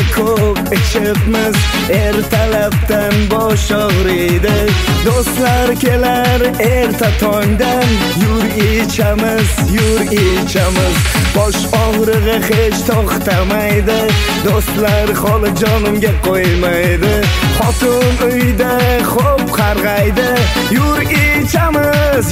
ko'p ichibmiz, ertalabdan bosh og'riydi. Do'stlar kelar erta tongdan, yur ichamiz. Bosh og'rig'i hech to'xtamaydi, do'stlar holi jonimga qo'ymaydi. Xotin uyda xo'p qarg'aydi, yur ichamiz.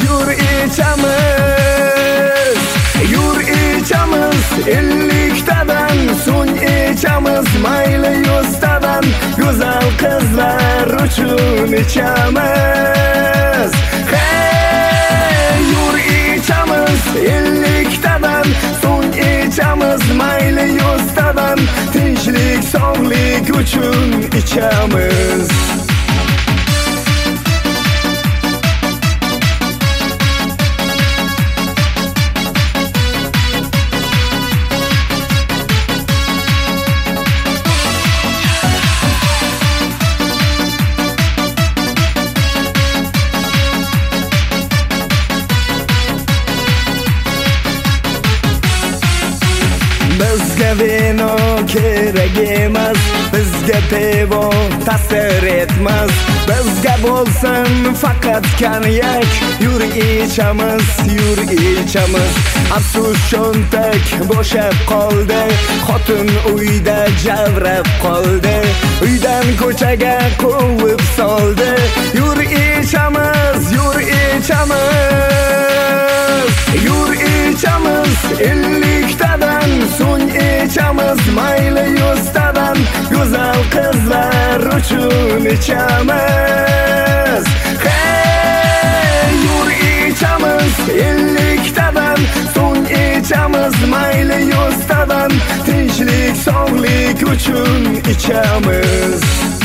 Yur ichamiz, 50tadan so'ng ichamiz, mayli 100tadan, go'zal qizlar uchun ichamiz. Hey, yur ichamiz, 50tadan so'ng ichamiz, mayli 100tadan, tinchlik, sog'lik uchun ichamiz. Bizga vino kerak emas, bizga pivo ta'sir etmas. Bizga bo'lsin faqat konyak, yur ichamiz. Afsus cho'ntak bo'shab qoldi, xotin uyda javrab qoldi, uydan ko'chaga quvib soldi. Yur ichamiz. Yur ichamiz, 50tadan so'ng ichamiz, mayli 100tadan, go'zal qizlar uchun ichamiz. Hey, yur ichamiz, 50tadan so'ng ichamiz, mayli 100tadan, tinchlik, sog'lik uchun ichamiz.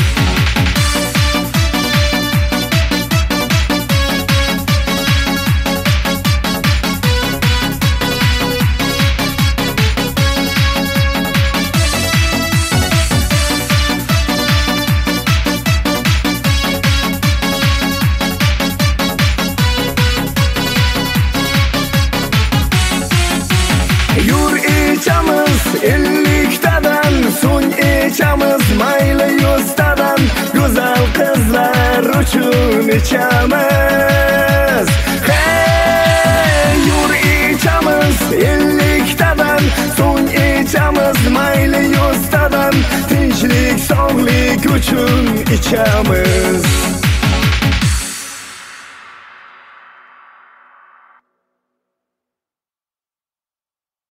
Yur ichamiz, 50tadan so'ng ichamiz, mayli 100tadan, go'zal qizlar uchun ichamiz. Hey, yur ichamiz, 50tadan so'ng ichamiz, mayli 100tadan, tinchlik, sog'lik uchun ichamiz.